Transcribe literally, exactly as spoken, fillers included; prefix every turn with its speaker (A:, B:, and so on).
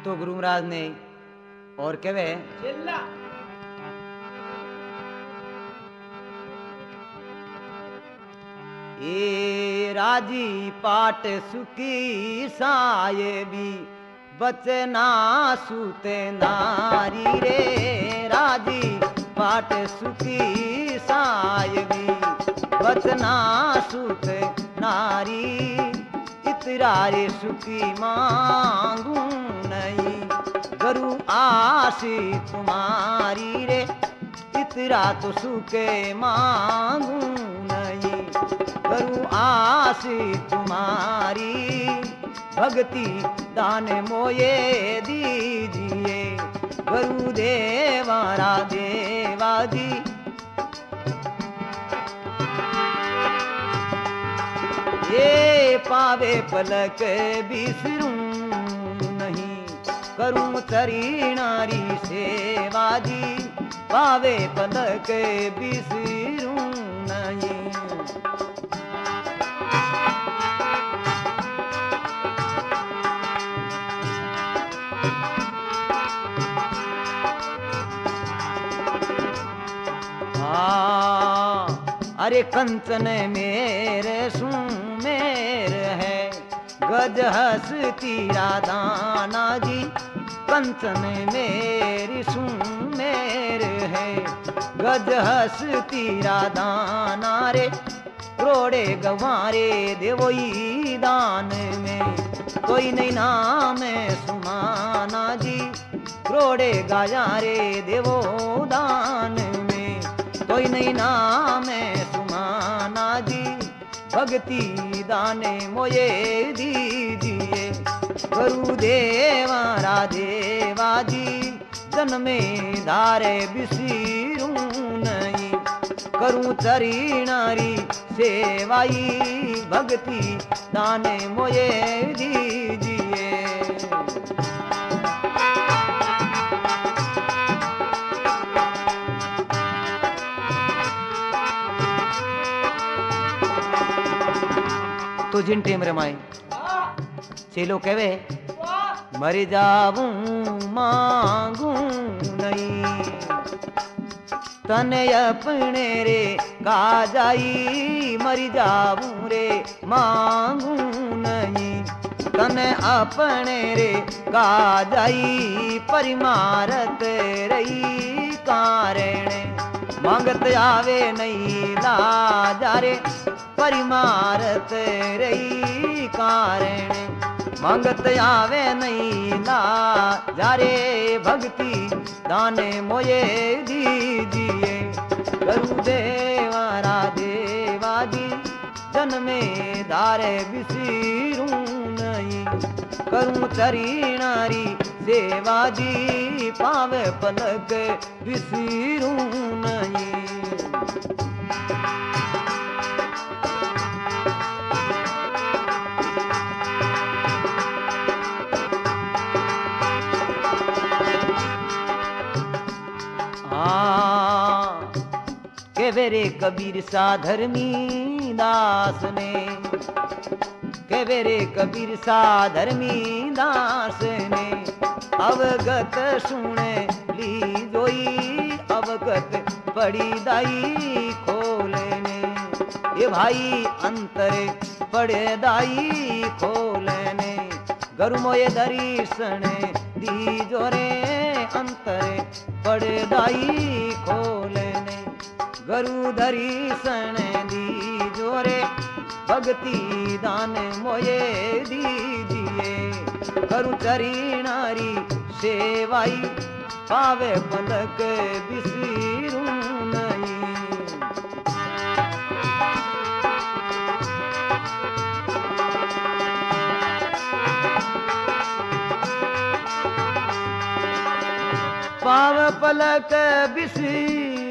A: तो गुरु महाराज ने और कहवे ए राजी पाट सुखी साहेबी बचना सूते नारी रे राजी पाट सुखी साहेबी बचना सूते नारी इतरा रे सुखी मांगू नहीं गुरु आशी तुम्हारी रे इतरा तो सुखे मांगू नहीं गुरु आशी तुम्हारी भक्ति दान मोये दीजिए गुरु देवारा देवा जी ये पावे पलक बिसरूं नहीं करूं तरी नारी सेवा जी पावे पलक बिसरूं नहीं अरे कंचन मेरे सू मेर है गज हंसती राधाना जी कंचन मेरी सू मेर है गज हंसती राधाना रे रोड़े गवारे देवोई दान में कोई नहीं नाम सुमाना जी रोड़े गाया रे देवो दान में कोई नहीं नाम सुमाना जी भक्ति दाने मोये दीजिए गुरु देवा राधेवा जी जन्मे धारे बिसीरूं नहीं करूं चरी नारी सेवाई भक्ति दाने मोये दीजिए तो जिन टेम रमाए चेलो कहवे मर जाऊं मांगू नहीं तने अपने रे का जाई मर जाऊं रे मांगू नहीं तने अपने रे का जाई परिमारत रही कारण मांगत आवे नहीं लाजा रे परिमारत रही कारण मांगत आवे नहीं ला जा रे भक्ति दाने मोये दीजिए गुरु देवा राधेवा जी जन्मे धारे बिसीरूं नहीं करूं चरी नारी सेवा जी पावे पलक बिसीरूं नहीं के वेरे कबीर सा धर्मी दास ने के वेरे कबीर सा धर्मी दास ने अवगत सुने ली जोई अवगत पड़ी दाई खोलने ये भाई अंतरे पड़े दाई खोलने गुरु मोये दर्शन दी जोरे अंतरे पड़े दाई खोलने गुरु दर्शन दी जोरे भक्ति दान मोये दीजिए गुरु चरी नारी सेवाई पावे पलक बिसीरूं नहीं पाव पलक बिसी